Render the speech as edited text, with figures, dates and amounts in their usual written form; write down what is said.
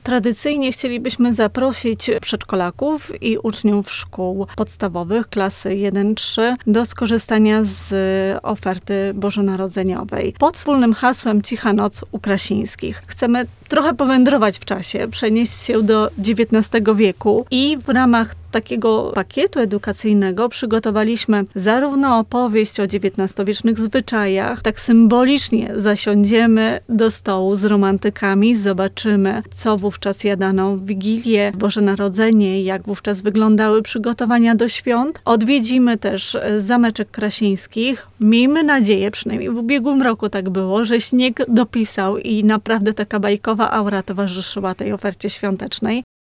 Tradycyjnie chcielibyśmy zaprosić przedszkolaków i uczniów szkół podstawowych klasy 1-3 do skorzystania z oferty bożonarodzeniowej. Pod wspólnym hasłem Cicha Noc u Krasińskich. Chcemy trochę powędrować w czasie, przenieść się do XIX wieku i w ramach takiego pakietu edukacyjnego przygotowaliśmy zarówno opowieść o XIX-wiecznych zwyczajach, tak symbolicznie zasiądziemy do stołu z romantykami, zobaczymy, co wówczas jadano w Wigilię, w Boże Narodzenie, jak wówczas wyglądały przygotowania do świąt. Odwiedzimy też zameczek Krasińskich. Miejmy nadzieję, przynajmniej w ubiegłym roku tak było, że śnieg dopisał i naprawdę taka bajkowa aura towarzyszyła tej ofercie świątecznej.